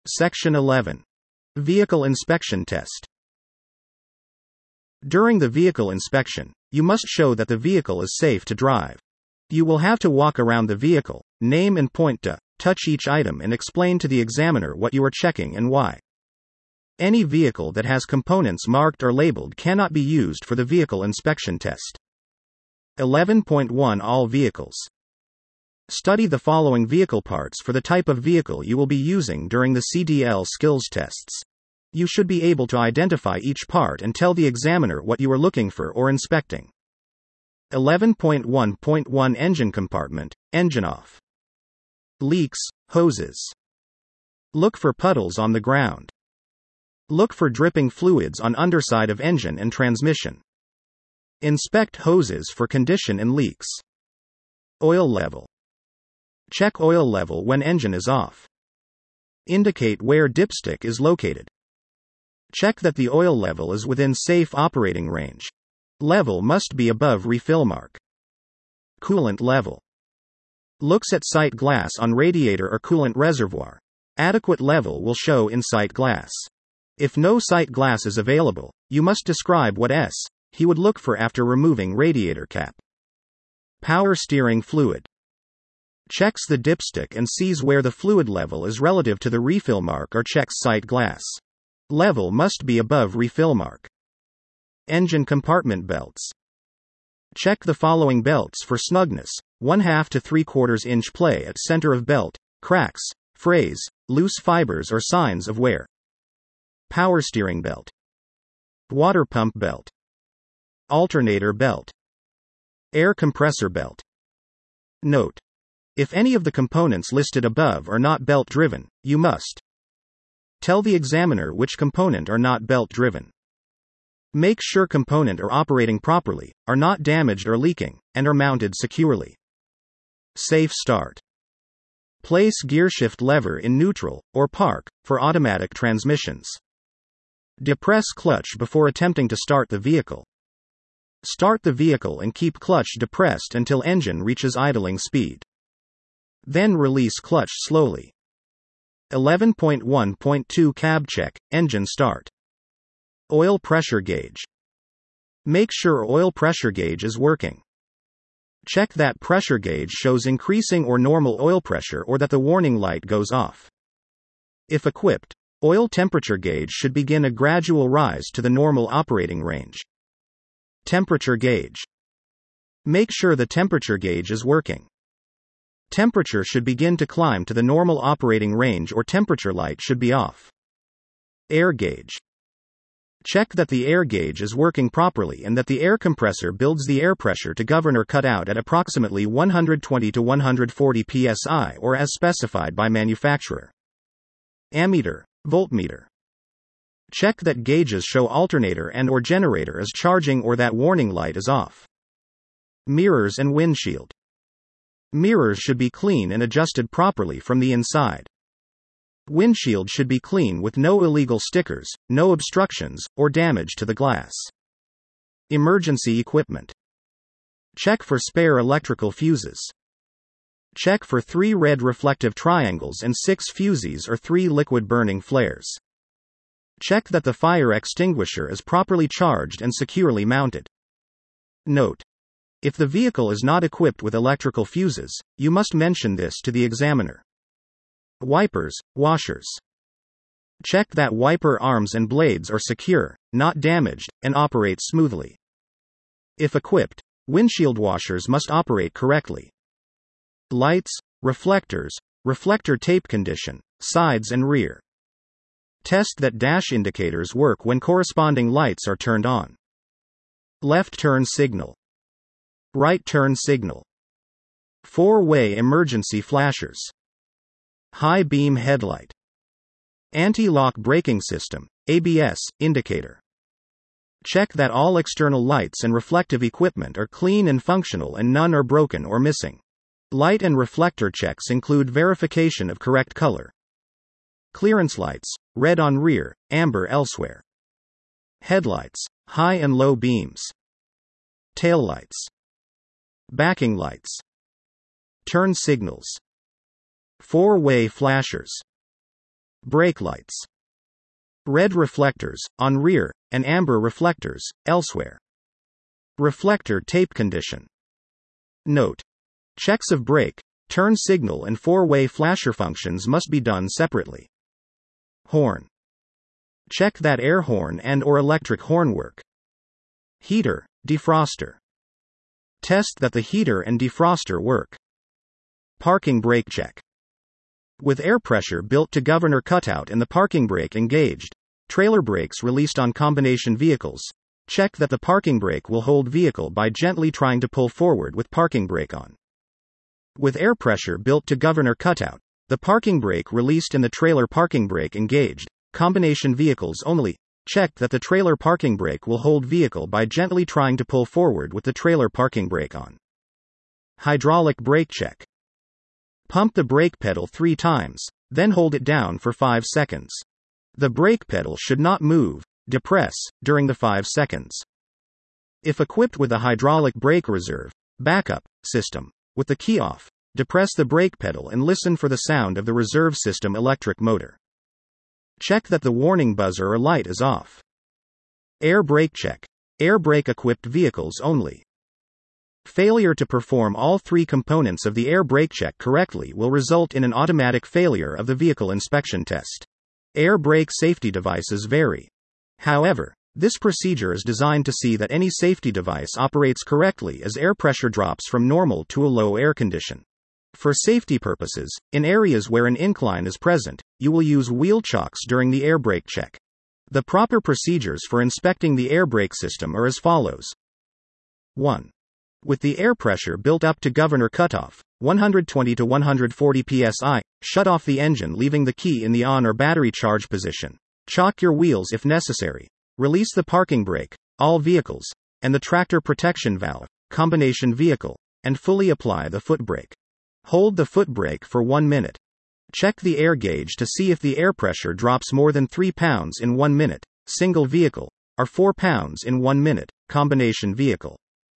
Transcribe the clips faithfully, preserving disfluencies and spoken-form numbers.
Section eleven. Vehicle Inspection Test. During the vehicle inspection, you must show that the vehicle is safe to drive. You will have to walk around the vehicle, name and point to, touch each item and explain to the examiner what you are checking and why. Any vehicle that has components marked or labeled cannot be used for the vehicle inspection test. eleven point one All vehicles. Study the following vehicle parts for the type of vehicle you will be using during the C D L skills tests. You should be able to identify each part and tell the examiner what you are looking for or inspecting. eleven point one point one Engine compartment, engine off. Leaks, hoses. Look for puddles on the ground. Look for dripping fluids on underside of engine and transmission. Inspect hoses for condition and leaks. Oil level. Check oil level when engine is off. Indicate where dipstick is located. Check that the oil level is within safe operating range. Level must be above refill mark. Coolant level. Looks at sight glass on radiator or coolant reservoir. Adequate level will show in sight glass. If no sight glass is available, you must describe what S he would look for after removing radiator cap. Power steering fluid. Checks the dipstick and sees where the fluid level is relative to the refill mark or checks sight glass. Level must be above refill mark. Engine compartment belts. Check the following belts for snugness: one half to three quarters inch play at center of belt, cracks, frays, loose fibers or signs of wear. Power steering belt. Water pump belt. Alternator belt. Air compressor belt. Note: if any of the components listed above are not belt driven, you must tell the examiner which component are not belt driven. Make sure component are operating properly, are not damaged or leaking, and are mounted securely. Safe start. Place gearshift lever in neutral, or park, for automatic transmissions. Depress clutch before attempting to start the vehicle. Start the vehicle and keep clutch depressed until engine reaches idling speed. Then release clutch slowly. eleven point one point two Cab check, engine start. Oil pressure gauge. Make sure oil pressure gauge is working. Check that pressure gauge shows increasing or normal oil pressure or that the warning light goes off. If equipped, oil temperature gauge should begin a gradual rise to the normal operating range. Temperature gauge. Make sure the temperature gauge is working. Temperature should begin to climb to the normal operating range or temperature light should be off. Air gauge. Check that the air gauge is working properly and that the air compressor builds the air pressure to govern or cut out at approximately one hundred twenty to one hundred forty P S I or as specified by manufacturer. Ammeter, voltmeter. Check that gauges show alternator and or generator is charging or that warning light is off. Mirrors and windshield. Mirrors should be clean and adjusted properly from the inside. Windshield should be clean with no illegal stickers, no obstructions, or damage to the glass. Emergency equipment. Check for spare electrical fuses. Check for three red reflective triangles and six fusees or three liquid burning flares. Check that the fire extinguisher is properly charged and securely mounted. Note: if the vehicle is not equipped with electrical fuses, you must mention this to the examiner. Wipers, washers. Check that wiper arms and blades are secure, not damaged, and operate smoothly. If equipped, windshield washers must operate correctly. Lights, reflectors, reflector tape condition, sides and rear. Test that dash indicators work when corresponding lights are turned on. Left turn signal. Right turn signal. Four-way emergency flashers. High beam headlight. Anti-lock braking system, A B S, indicator. Check that all external lights and reflective equipment are clean and functional and none are broken or missing. Light and reflector checks include verification of correct color. Clearance lights, red on rear, amber elsewhere. Headlights, high and low beams. Taillights. Backing lights. Turn signals. Four-way flashers. Brake lights. Red reflectors, on rear, and amber reflectors, elsewhere. Reflector tape condition. Note: checks of brake, turn signal and four-way flasher functions must be done separately. Horn. Check that air horn and or electric horn work. Heater, defroster. Test that the heater and defroster work. Parking brake check. With air pressure built to governor cutout and the parking brake engaged, trailer brakes released on combination vehicles, check that the parking brake will hold vehicle by gently trying to pull forward with parking brake on. With air pressure built to governor cutout, the parking brake released and the trailer parking brake engaged, combination vehicles only, check that the trailer parking brake will hold vehicle by gently trying to pull forward with the trailer parking brake on. Hydraulic brake check. Pump the brake pedal three times, then hold it down for five seconds. The brake pedal should not move, depress, during the five seconds. If equipped with a hydraulic brake reserve, backup, system, with the key off, depress the brake pedal and listen for the sound of the reserve system electric motor. Check that the warning buzzer or light is off. Air brake check. Air brake equipped vehicles only. Failure to perform all three components of the air brake check correctly will result in an automatic failure of the vehicle inspection test. Air brake safety devices vary. However, this procedure is designed to see that any safety device operates correctly as air pressure drops from normal to a low air condition. For safety purposes, in areas where an incline is present, you will use wheel chocks during the air brake check. The proper procedures for inspecting the air brake system are as follows. one. With the air pressure built up to governor cutoff, one hundred twenty to one hundred forty P S I, shut off the engine leaving the key in the on or battery charge position. Chock your wheels if necessary. Release the parking brake, all vehicles, and the tractor protection valve, combination vehicle, and fully apply the foot brake. Hold the foot brake for one minute. Check the air gauge to see if the air pressure drops more than three pounds in one minute, single vehicle, or four pounds in one minute, combination vehicle.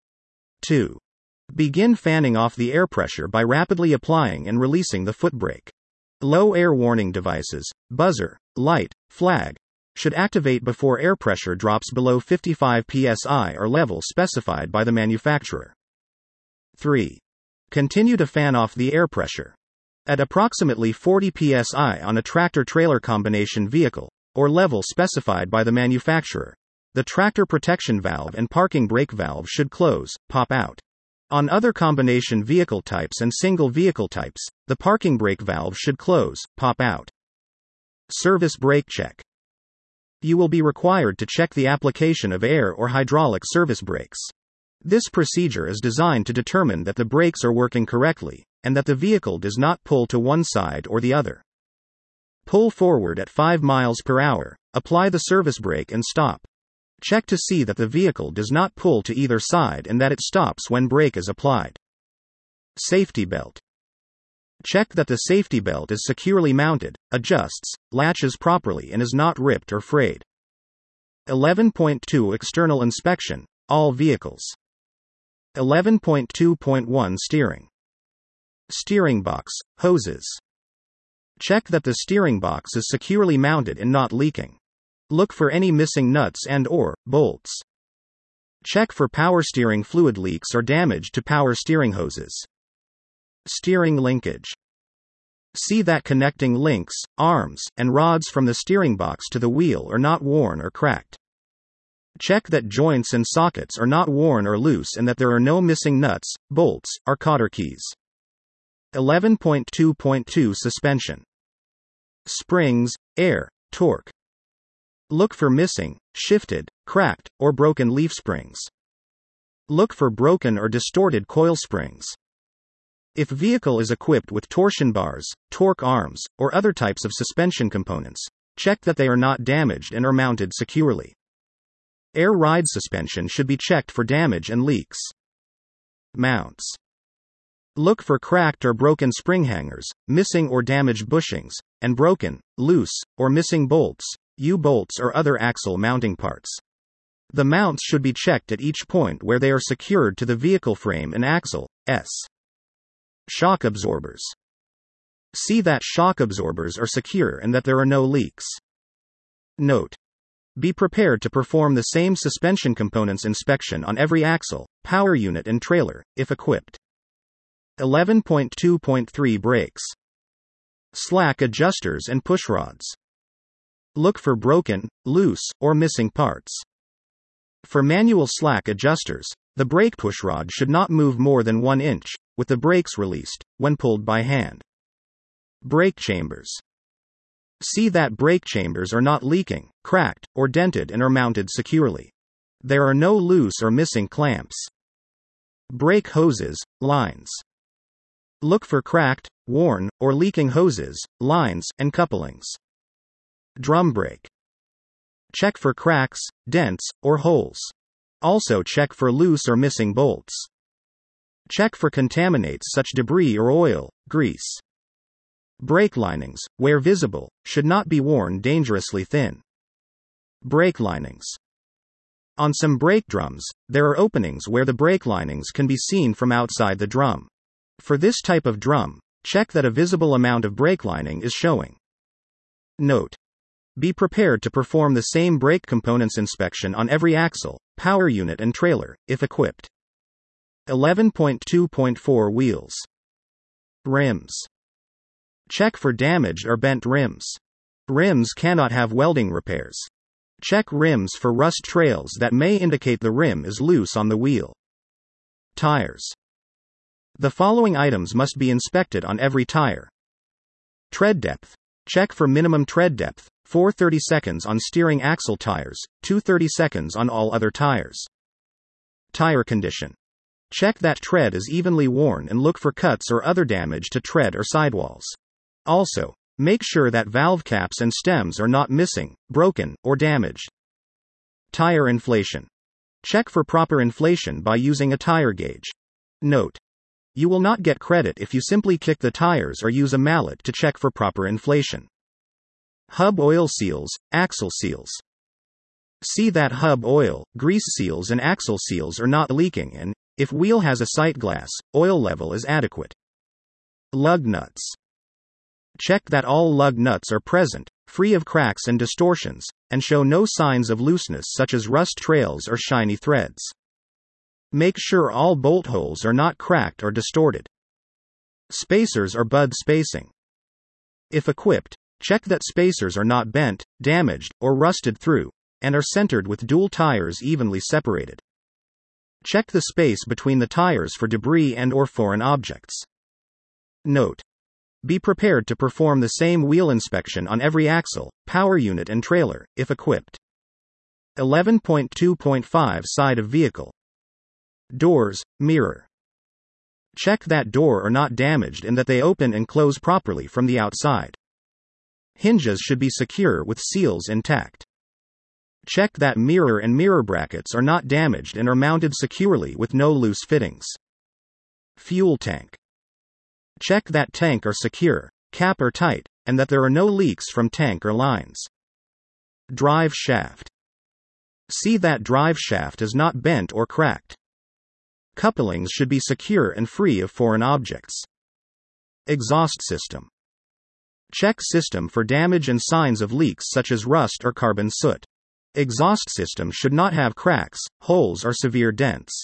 two. Begin fanning off the air pressure by rapidly applying and releasing the foot brake. Low air warning devices, buzzer, light, flag, should activate before air pressure drops below fifty-five P S I or level specified by the manufacturer. three. Continue to fan off the air pressure. At approximately forty P S I on a tractor-trailer combination vehicle, or level specified by the manufacturer, the tractor protection valve and parking brake valve should close, pop out. On other combination vehicle types and single vehicle types, the parking brake valve should close, pop out. Service brake check. You will be required to check the application of air or hydraulic service brakes. This procedure is designed to determine that the brakes are working correctly, and that the vehicle does not pull to one side or the other. Pull forward at five miles per hour, apply the service brake and stop. Check to see that the vehicle does not pull to either side and that it stops when brake is applied. Safety belt. Check that the safety belt is securely mounted, adjusts, latches properly and is not ripped or frayed. eleven point two External inspection, all vehicles. eleven point two point one Steering. Steering box, hoses. Check that the steering box is securely mounted and not leaking. Look for any missing nuts and or bolts. Check for power steering fluid leaks or damage to power steering hoses. Steering linkage. See that connecting links, arms, and rods from the steering box to the wheel are not worn or cracked. Check that joints and sockets are not worn or loose and that there are no missing nuts, bolts, or cotter keys. eleven point two point two Suspension. Springs, air, torque. Look for missing, shifted, cracked, or broken leaf springs. Look for broken or distorted coil springs. If vehicle is equipped with torsion bars, torque arms, or other types of suspension components, check that they are not damaged and are mounted securely. Air ride suspension should be checked for damage and leaks. Mounts. Look for cracked or broken spring hangers, missing or damaged bushings, and broken, loose, or missing bolts, U-bolts or other axle mounting parts. The mounts should be checked at each point where they are secured to the vehicle frame and axle. S. Shock absorbers. See that shock absorbers are secure and that there are no leaks. Note: be prepared to perform the same suspension components inspection on every axle, power unit and trailer, if equipped. eleven point two point three Brakes. Slack adjusters and pushrods. Look for broken, loose, or missing parts. For manual slack adjusters, the brake pushrod should not move more than one inch, with the brakes released, when pulled by hand. Brake chambers. See that brake chambers are not leaking, cracked, or dented and are mounted securely. There are no loose or missing clamps. Brake hoses, lines. Look for cracked, worn, or leaking hoses, lines, and couplings. Drum brake. Check for cracks, dents, or holes. Also check for loose or missing bolts. Check for contaminants such as debris or oil, grease. Brake linings, where visible, should not be worn dangerously thin. Brake linings. On some brake drums, there are openings where the brake linings can be seen from outside the drum. For this type of drum, check that a visible amount of brake lining is showing. Note: be prepared to perform the same brake components inspection on every axle, power unit and trailer, if equipped. eleven point two point four Wheels. Rims. Check for damaged or bent rims. Rims cannot have welding repairs. Check rims for rust trails that may indicate the rim is loose on the wheel. Tires. The following items must be inspected on every tire. Tread depth. Check for minimum tread depth, four thirty-seconds on steering axle tires, two thirty-seconds on all other tires. Tire condition. Check that tread is evenly worn and look for cuts or other damage to tread or sidewalls. Also, make sure that valve caps and stems are not missing, broken, or damaged. Tire inflation. Check for proper inflation by using a tire gauge. Note: you will not get credit if you simply kick the tires or use a mallet to check for proper inflation. Hub oil seals, axle seals. See that hub oil, grease seals and axle seals are not leaking and, if wheel has a sight glass, oil level is adequate. Lug nuts. Check that all lug nuts are present, free of cracks and distortions, and show no signs of looseness such as rust trails or shiny threads. Make sure all bolt holes are not cracked or distorted. Spacers or bud spacing. If equipped, check that spacers are not bent, damaged, or rusted through, and are centered with dual tires evenly separated. Check the space between the tires for debris and or foreign objects. Note: be prepared to perform the same wheel inspection on every axle, power unit and trailer, if equipped. eleven point two point five Side of vehicle. Doors, mirror. Check that door are not damaged and that they open and close properly from the outside. Hinges should be secure with seals intact. Check that mirror and mirror brackets are not damaged and are mounted securely with no loose fittings. Fuel tank. Check that tank are secure, cap are tight, and that there are no leaks from tank or lines. Drive shaft. See that drive shaft is not bent or cracked. Couplings should be secure and free of foreign objects. Exhaust system. Check system for damage and signs of leaks such as rust or carbon soot. Exhaust system should not have cracks, holes or severe dents.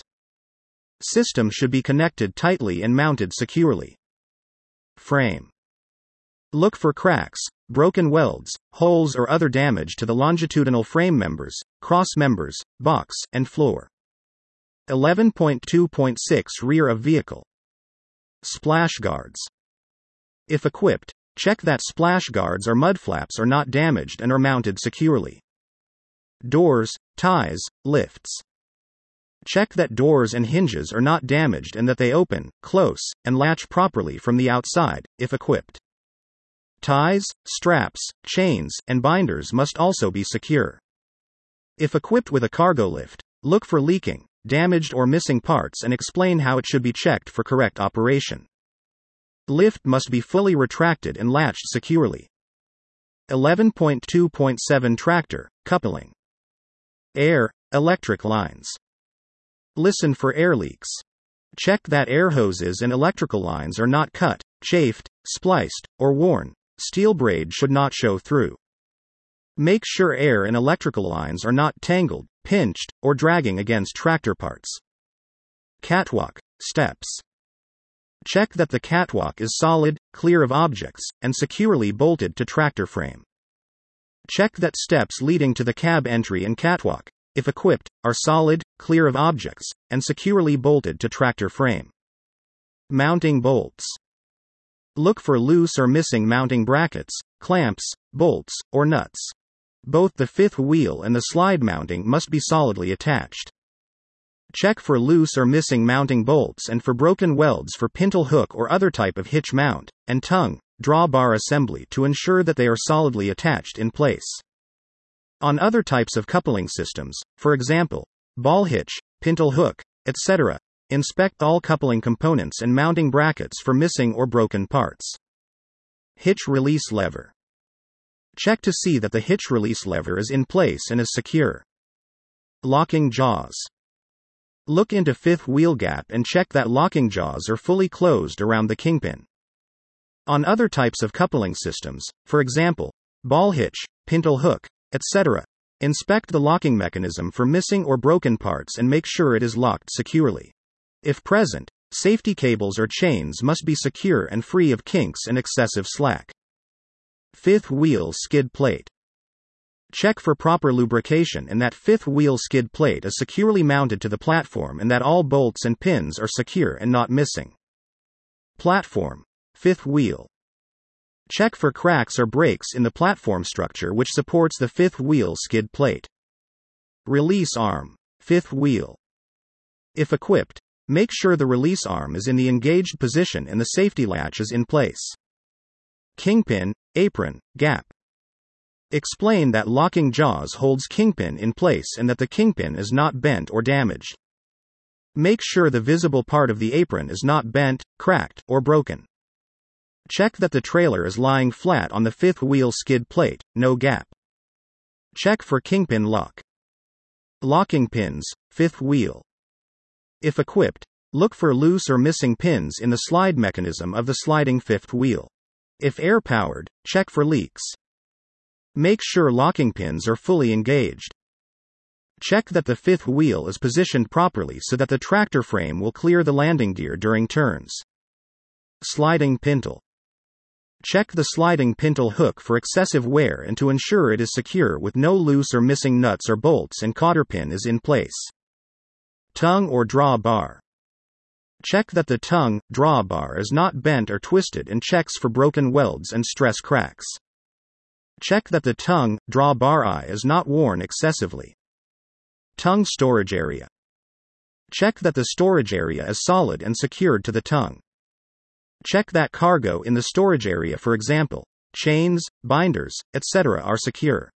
System should be connected tightly and mounted securely. Frame. Look for cracks, broken welds, holes or other damage to the longitudinal frame members, cross members, box, and floor. eleven point two point six Rear of vehicle. Splash guards. If equipped, check that splash guards or mud flaps are not damaged and are mounted securely. Doors, ties, lifts. Check that doors and hinges are not damaged and that they open, close, and latch properly from the outside, if equipped. Ties, straps, chains, and binders must also be secure. If equipped with a cargo lift, look for leaking, damaged or missing parts and explain how it should be checked for correct operation. Lift must be fully retracted and latched securely. eleven point two point seven Tractor, coupling. Air, electric lines. Listen for air leaks. Check that air hoses and electrical lines are not cut, chafed, spliced, or worn. Steel braid should not show through. Make sure air and electrical lines are not tangled, pinched, or dragging against tractor parts. Catwalk, steps. Check that the catwalk is solid, clear of objects, and securely bolted to tractor frame. Check that steps leading to the cab entry and catwalk, if equipped, are solid, clear of objects, and securely bolted to tractor frame. Mounting bolts. Look for loose or missing mounting brackets, clamps, bolts, or nuts. Both the fifth wheel and the slide mounting must be solidly attached. Check for loose or missing mounting bolts and for broken welds for pintle hook or other type of hitch mount, and tongue, drawbar assembly to ensure that they are solidly attached in place. On other types of coupling systems, for example, ball hitch, pintle hook, et cetera, inspect all coupling components and mounting brackets for missing or broken parts. Hitch release lever. Check to see that the hitch release lever is in place and is secure. Locking jaws. Look into fifth wheel gap and check that locking jaws are fully closed around the kingpin. On other types of coupling systems, for example, ball hitch, pintle hook, et cetera, inspect the locking mechanism for missing or broken parts and make sure it is locked securely. If present, safety cables or chains must be secure and free of kinks and excessive slack. Fifth wheel skid plate. Check for proper lubrication and that fifth wheel skid plate is securely mounted to the platform and that all bolts and pins are secure and not missing. Platform. Fifth wheel. Check for cracks or breaks in the platform structure which supports the fifth wheel skid plate. Release arm. Fifth wheel. If equipped, make sure the release arm is in the engaged position and the safety latch is in place. Kingpin, apron, gap. Explain that locking jaws holds kingpin in place and that the kingpin is not bent or damaged. Make sure the visible part of the apron is not bent, cracked, or broken. Check that the trailer is lying flat on the fifth wheel skid plate, no gap. Check for kingpin lock. Locking pins, fifth wheel. If equipped, look for loose or missing pins in the slide mechanism of the sliding fifth wheel. If air-powered, check for leaks. Make sure locking pins are fully engaged. Check that the fifth wheel is positioned properly so that the tractor frame will clear the landing gear during turns. Sliding pintle. Check the sliding pintle hook for excessive wear and to ensure it is secure with no loose or missing nuts or bolts and cotter pin is in place. Tongue or drawbar. Check that the tongue, drawbar is not bent or twisted and checks for broken welds and stress cracks. Check that the tongue, drawbar eye is not worn excessively. Tongue storage area. Check that the storage area is solid and secured to the tongue. Check that cargo in the storage area, for example, chains, binders, et cetera, are secure.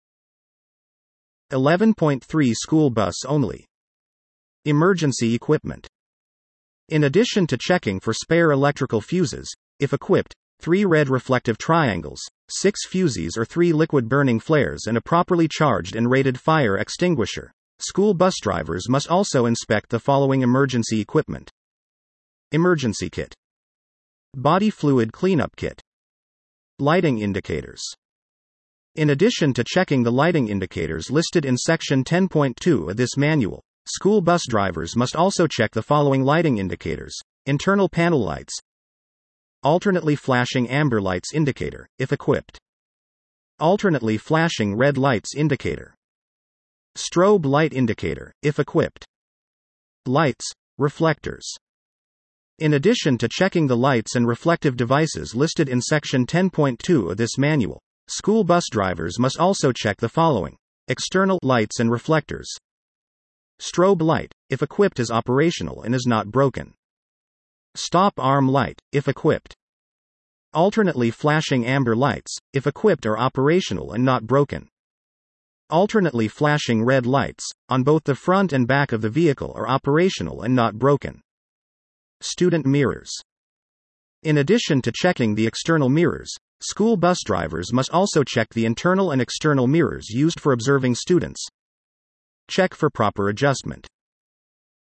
eleven point three School bus only. Emergency equipment. In addition to checking for spare electrical fuses, if equipped, three red reflective triangles, six fuses or three liquid burning flares and a properly charged and rated fire extinguisher. School bus drivers must also inspect the following emergency equipment. Emergency kit. Body fluid cleanup kit. Lighting indicators. In addition to checking the lighting indicators listed in section ten point two of this manual, school bus drivers must also check the following lighting indicators. Internal panel lights. Alternately flashing amber lights indicator, if equipped. Alternately flashing red lights indicator. Strobe light indicator, if equipped. Lights, reflectors. In addition to checking the lights and reflective devices listed in section ten point two of this manual, school bus drivers must also check the following. External lights and reflectors. Strobe light, if equipped, is operational and is not broken. Stop arm light, if equipped. Alternately flashing amber lights, if equipped, are operational and not broken. Alternately flashing red lights, on both the front and back of the vehicle, are operational and not broken. Student mirrors. In addition to checking the external mirrors, school bus drivers must also check the internal and external mirrors used for observing students. Check for proper adjustment.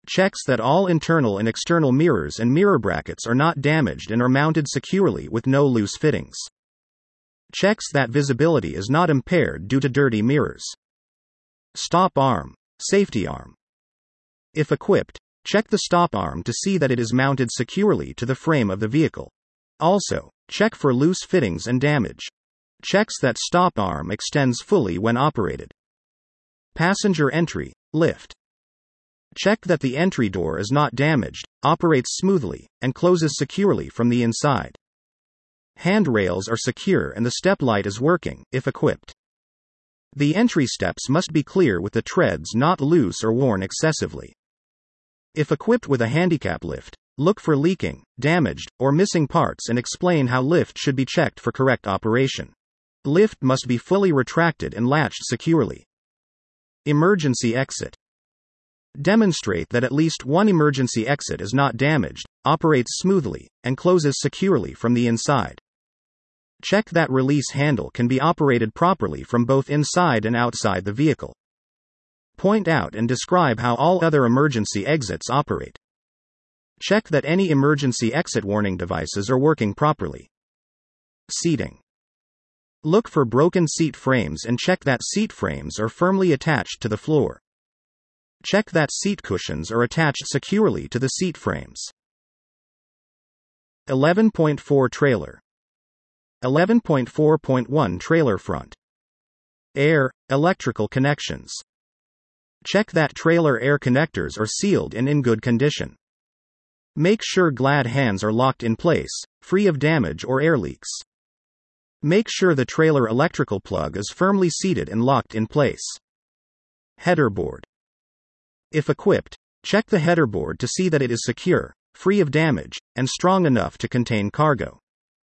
Checks that all internal and external mirrors and mirror brackets are not damaged and are mounted securely with no loose fittings. Checks that visibility is not impaired due to dirty mirrors. Stop arm, safety arm. If equipped, check the stop arm to see that it is mounted securely to the frame of the vehicle. Also, check for loose fittings and damage. Checks that stop arm extends fully when operated. Passenger entry, lift. Check that the entry door is not damaged, operates smoothly, and closes securely from the inside. Handrails are secure and the step light is working, if equipped. The entry steps must be clear with the treads not loose or worn excessively. If equipped with a handicap lift, look for leaking, damaged, or missing parts and explain how lift should be checked for correct operation. Lift must be fully retracted and latched securely. Emergency exit. Demonstrate that at least one emergency exit is not damaged, operates smoothly, and closes securely from the inside. Check that release handle can be operated properly from both inside and outside the vehicle. Point out and describe how all other emergency exits operate. Check that any emergency exit warning devices are working properly. Seating. Look for broken seat frames and check that seat frames are firmly attached to the floor. Check that seat cushions are attached securely to the seat frames. eleven point four Trailer. eleven point four point one Trailer front. Air, electrical connections. Check that trailer air connectors are sealed and in good condition. Make sure glad hands are locked in place, free of damage or air leaks. Make sure the trailer electrical plug is firmly seated and locked in place. Header board. If equipped, check the header board to see that it is secure, free of damage, and strong enough to contain cargo.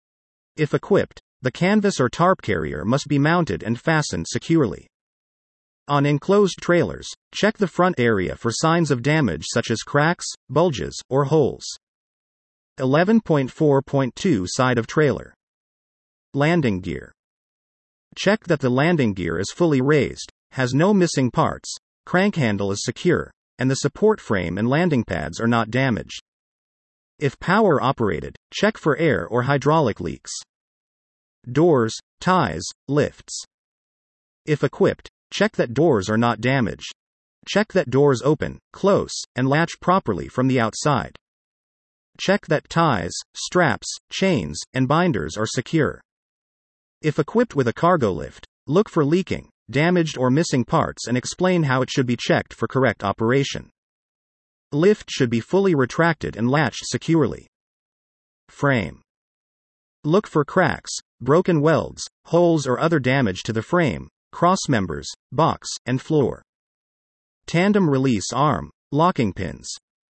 If equipped, the canvas or tarp carrier must be mounted and fastened securely. On enclosed trailers, check the front area for signs of damage such as cracks, bulges, or holes. eleven point four point two Side of trailer. Landing gear. Check that the landing gear is fully raised, has no missing parts, crank handle is secure, and the support frame and landing pads are not damaged. If power operated, check for air or hydraulic leaks. Doors, ties, lifts. If equipped, check that doors are not damaged. Check that doors open, close, and latch properly from the outside. Check that ties, straps, chains, and binders are secure. If equipped with a cargo lift, look for leaking, damaged or missing parts and explain how it should be checked for correct operation. Lift should be fully retracted and latched securely. Frame. Look for cracks, broken welds, holes or other damage to the frame, cross members, box, and floor. Tandem release arm, locking pins.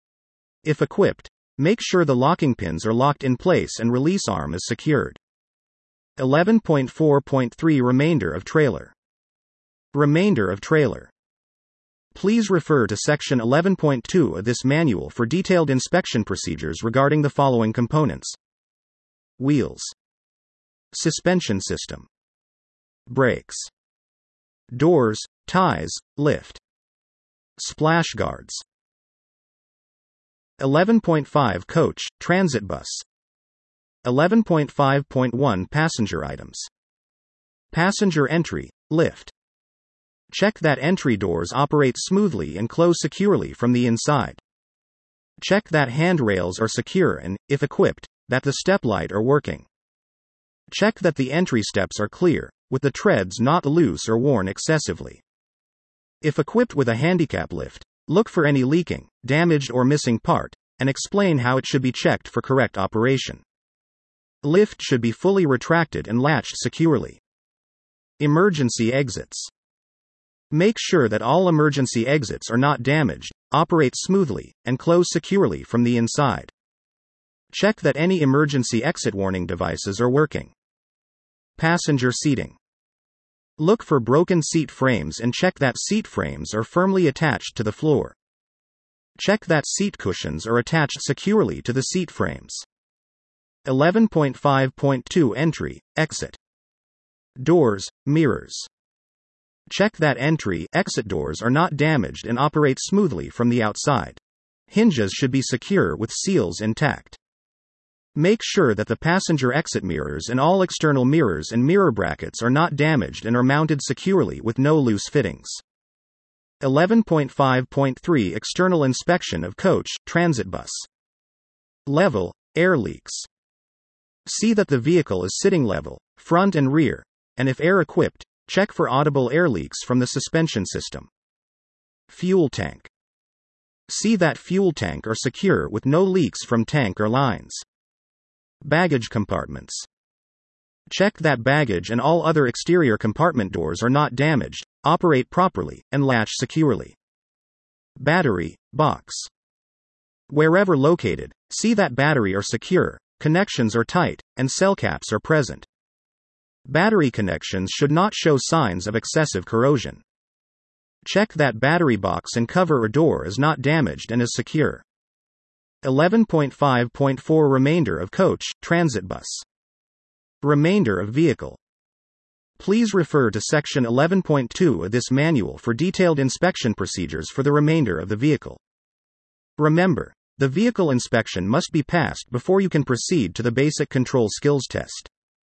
If equipped, make sure the locking pins are locked in place and release arm is secured. eleven point four point three Remainder of trailer. Remainder of trailer. Please refer to section eleven point two of this manual for detailed inspection procedures regarding the following components: wheels, suspension system, brakes, doors, ties, lift, splash guards. eleven point five Coach, transit bus. eleven point five point one Passenger items. Passenger entry, lift. Check that entry doors operate smoothly and close securely from the inside. Check that handrails are secure and, if equipped, that the step light are working. Check that the entry steps are clear, with the treads not loose or worn excessively. If equipped with a handicap lift, look for any leaking, damaged or missing part, and explain how it should be checked for correct operation. Lift should be fully retracted and latched securely. Emergency exits. Make sure that all emergency exits are not damaged, operate smoothly, and close securely from the inside. Check that any emergency exit warning devices are working. Passenger seating. Look for broken seat frames and check that seat frames are firmly attached to the floor. Check that seat cushions are attached securely to the seat frames. eleven point five point two Entry, exit. Doors, mirrors. Check that entry, exit doors are not damaged and operate smoothly from the outside. Hinges should be secure with seals intact. Make sure that the passenger exit mirrors and all external mirrors and mirror brackets are not damaged and are mounted securely with no loose fittings. eleven point five point three External inspection of coach, transit bus. Level, air leaks. See that the vehicle is sitting level, front and rear, and if air-equipped, check for audible air leaks from the suspension system. Fuel tank. See that fuel tank are secure with no leaks from tank or lines. Baggage compartments. Check that baggage and all other exterior compartment doors are not damaged, operate properly, and latch securely. Battery box. Wherever located, see that battery are secure, connections are tight, and cell caps are present. Battery connections should not show signs of excessive corrosion. Check that battery box and cover or door is not damaged and is secure. eleven point five point four Remainder of coach, transit bus. Remainder of vehicle. Please refer to section eleven point two of this manual for detailed inspection procedures for the remainder of the vehicle. Remember, the vehicle inspection must be passed before you can proceed to the basic control skills test.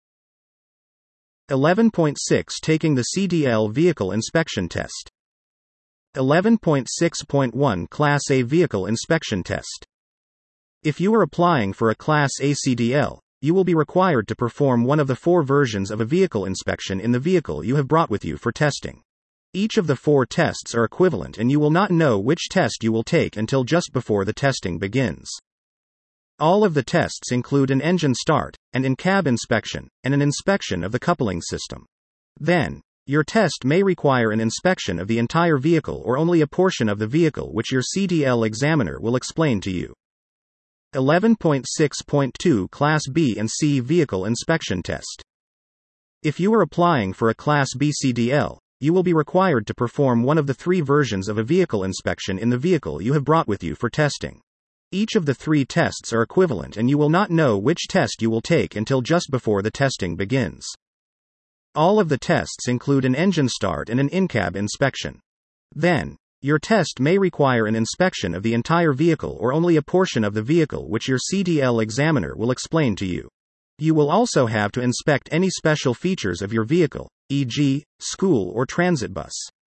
eleven point six Taking the C D L vehicle inspection test. eleven point six point one Class A vehicle inspection test. If you are applying for a Class A C D L, you will be required to perform one of the four versions of a vehicle inspection in the vehicle you have brought with you for testing. Each of the four tests are equivalent and you will not know which test you will take until just before the testing begins. All of the tests include an engine start, an in-cab inspection, and an inspection of the coupling system. Then, your test may require an inspection of the entire vehicle or only a portion of the vehicle which your C D L examiner will explain to you. eleven point six point two Class B and C vehicle inspection test. If you are applying for a Class B C D L, you will be required to perform one of the three versions of a vehicle inspection in the vehicle you have brought with you for testing. Each of the three tests are equivalent and you will not know which test you will take until just before the testing begins. All of the tests include an engine start and an in-cab inspection. Then, your test may require an inspection of the entire vehicle or only a portion of the vehicle which your C D L examiner will explain to you. You will also have to inspect any special features of your vehicle, for example, school or transit bus.